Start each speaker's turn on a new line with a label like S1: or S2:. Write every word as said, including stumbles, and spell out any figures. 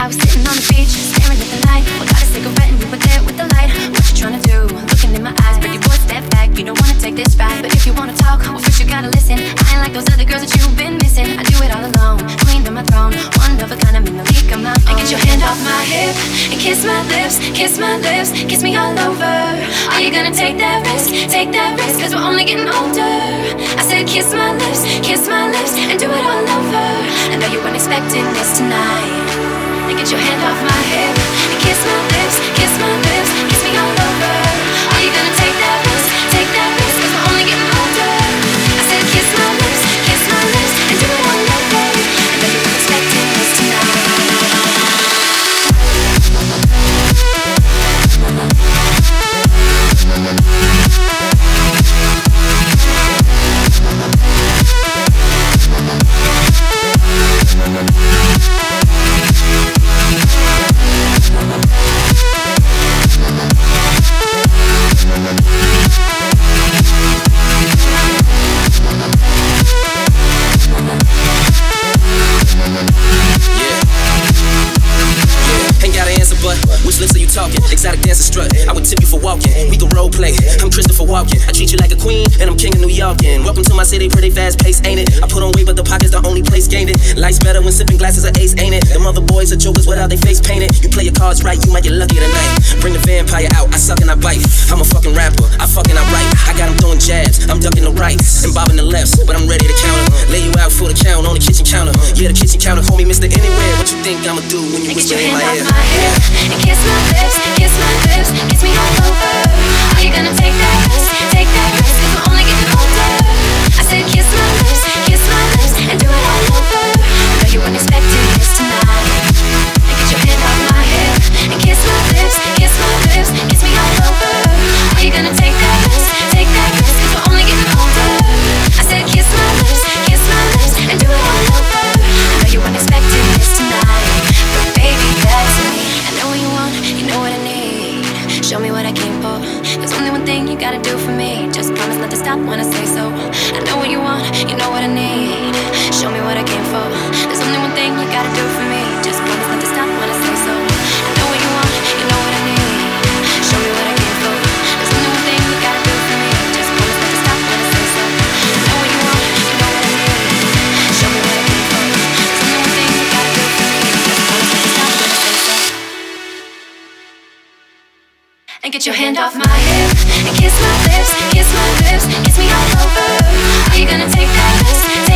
S1: I was sitting on the beach, staring at the night. I got a cigarette and you were there with the light. What you trying to do? Looking in my eyes, pretty boy, step back. You don't wanna take this ride, but if you wanna talk, well first you gotta listen. I ain't like those other girls that you've been missing. I do it all alone, queen of my throne, one of a kind, I'm in the league of my own. And get your hand off my hip and kiss my lips, kiss my lips, kiss me all over. Are you gonna take that risk? Take that risk, cause we're only getting older. I said kiss my lips, kiss my lips, and do it all over. I know you weren't expecting this tonight. And get your hand off my hip and kiss my lips, kiss my lips, kiss me all over. Are you gonna take that risk? Take that risk, cause we're only getting older. I said kiss my lips, kiss my lips, and do it all over. I know you weren't expecting this tonight.
S2: Exotic dancer strut, I would tip you for walking. We can role play, I'm Christopher Walken. I treat you like a queen, and I'm king of New York. And welcome to my city, pretty fast pace, ain't it? I put on weight, but the pocket's the only place gained it. Life's better when sipping glasses of ace, ain't it? Them other boys are jokers without their face painted. You play your cards right, you might get lucky tonight. Bring the vampire out, I suck and I bite. I'm a fucking rapper, I fuck and I write. I got them throwing jabs, I'm ducking the rights and bobbing the lefts, but I'm ready to counter. Lay you out for the count on the kitchen counter. Yeah, the kitchen counter, call me Mister Anywhere. What you think I'ma do when you whisper in my ear?
S1: My hair and kiss my lips, kiss my lips, kiss me all over. Are you gonna take that risk? Take that risk, cause we're only getting older. I said kiss my lips, kiss my lips, and do it all over. I know you weren't expecting this tonight. And get your hand off my hip and kiss my lips, kiss my lips, kiss me all over. Are you gonna take that risk? Take that risk, cause we're only getting older. I said kiss my lips, kiss my lips, and do it all over. I know you weren't expecting this tonight, but baby, that's me. I know what you want, you know what I need. Show me what I came for. There's only one thing you gotta do for me. Just promise not to stop when I say so. I know what you want, you know what I need. Show me what I came for. There's only one thing you gotta do for me. Just promise not to stop when I say so. I know what you want, you know what I need. Show me what I came for. There's only one thing you gotta do for me. Just promise not to stop when I say so. I know what you want, you know what I need. Show me what I came for. There's only one thing you gotta do for me. Just promise not to stop when I say so. And get your hand off my hip and kiss my lips, kiss my lips, kiss me all over. Are you gonna take that risk?